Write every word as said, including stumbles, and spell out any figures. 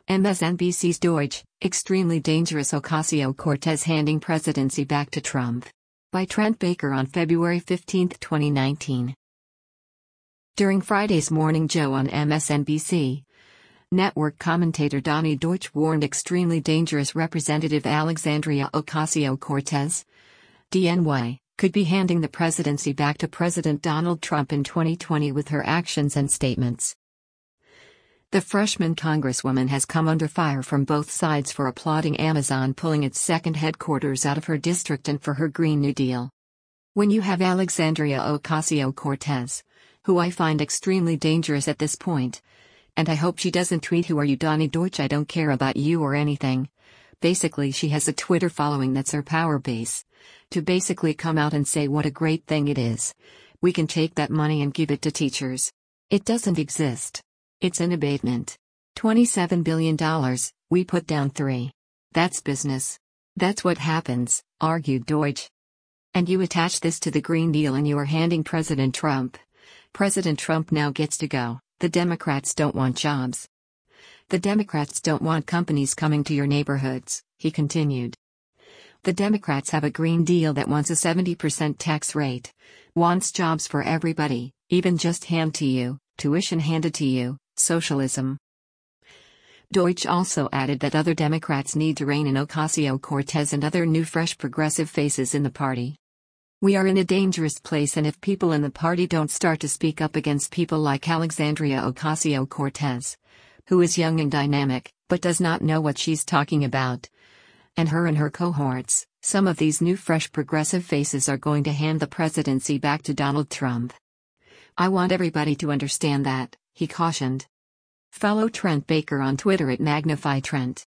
M S N B C's Deutsch, extremely dangerous Ocasio-Cortez handing presidency back to Trump. By Trent Baker on February fifteenth, twenty nineteen. During Friday's Morning Joe on M S N B C, network commentator Donny Deutsch warned extremely dangerous Representative Alexandria Ocasio-Cortez, D N Y, could be handing the presidency back to President Donald Trump in twenty twenty with her actions and statements. The freshman congresswoman has come under fire from both sides for applauding Amazon pulling its second headquarters out of her district and for her Green New Deal. When you have Alexandria Ocasio-Cortez, who I find extremely dangerous at this point, and I hope she doesn't tweet "Who are you, Donny Deutsch? I don't care about you" or anything. Basically, she has a Twitter following that's her power base. To basically come out and say what a great thing it is. We can take that money and give it to teachers. It doesn't exist. It's an abatement. twenty-seven billion dollars, we put down three. That's business. That's what happens, argued Deutsch. And you attach this to the Green Deal and you are handing President Trump. President Trump now gets to go. The Democrats don't want jobs. The Democrats don't want companies coming to your neighborhoods, he continued. The Democrats have a Green Deal that wants a seventy percent tax rate, wants jobs for everybody, even just hand to you, tuition handed to you, socialism. Deutsch also added that other Democrats need to rein in Ocasio-Cortez and other new fresh progressive faces in the party. We are in a dangerous place, and if people in the party don't start to speak up against people like Alexandria Ocasio-Cortez, who is young and dynamic, but does not know what she's talking about, and her and her cohorts, some of these new fresh progressive faces are going to hand the presidency back to Donald Trump. I want everybody to understand that, he cautioned. Follow Trent Baker on Twitter at Magnify Trent.